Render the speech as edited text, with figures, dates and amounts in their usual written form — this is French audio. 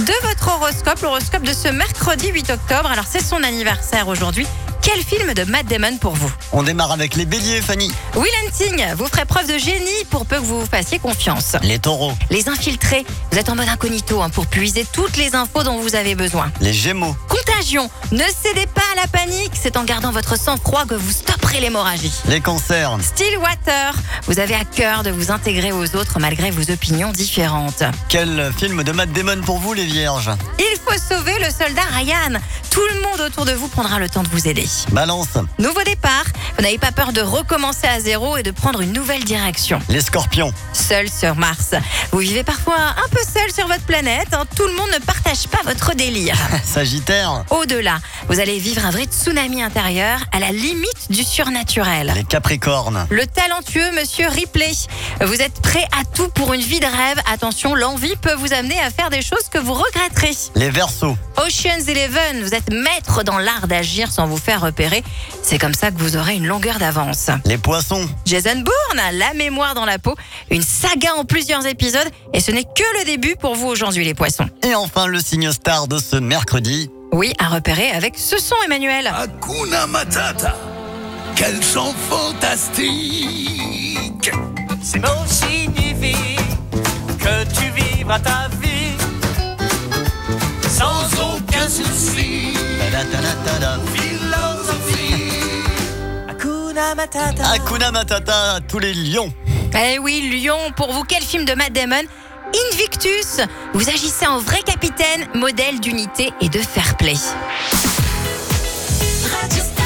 de votre horoscope, l'horoscope de ce mercredi 8 octobre. Alors c'est son anniversaire aujourd'hui. Quel film de Matt Damon pour vous? On démarre avec les béliers, Fanny. Will Hunting, vous ferez preuve de génie pour peu que vous vous fassiez confiance. Les taureaux. Les infiltrés, vous êtes en mode incognito pour puiser toutes les infos dont vous avez besoin. Les gémeaux. Contagion, ne cédez pas à la panique, c'est en gardant votre sang-froid que vous stopperez l'hémorragie. Les cancers. Stillwater, vous avez à cœur de vous intégrer aux autres malgré vos opinions différentes. Quel film de Matt Damon pour vous, les vierges? Il faut sauver le soldat Ryan. Tout le monde autour de vous prendra le temps de vous aider. Balance. Nouveau départ, vous n'avez pas peur de recommencer à zéro et de prendre une nouvelle direction. Les scorpions. Seul sur Mars, vous vivez parfois un peu seul sur votre planète. Tout le monde ne partage pas votre délire. Sagittaire. Au-delà, vous allez vivre un vrai tsunami intérieur à la limite du surnaturel. Les capricornes. Le talentueux Monsieur Ripley, vous êtes prêt à tout pour une vie de rêve. Attention, l'envie peut vous amener à faire des choses que vous regretterez. Les verseaux. Ocean's 11, vous êtes maître dans l'art d'agir sans vous faire repérer. C'est comme ça que vous aurez une longueur d'avance. Les poissons. Jason Bourne, la mémoire dans la peau, une saga en plusieurs épisodes et ce n'est que le début pour vous aujourd'hui les poissons. Et enfin, le signe star de ce mercredi. Oui, à repérer avec ce son Emmanuel. Hakuna Matata, quel chant fantastique! Ces mots signifient que tu vivras ta vie Sans aucun souci, Ta-da-ta-da-ta-da. philosophie. Hakuna Matata. Hakuna Matata à tous les lions. Eh oui, Lyon, pour vous, quel film de Matt Damon? Invictus, vous agissez en vrai capitaine, modèle d'unité et de fair play.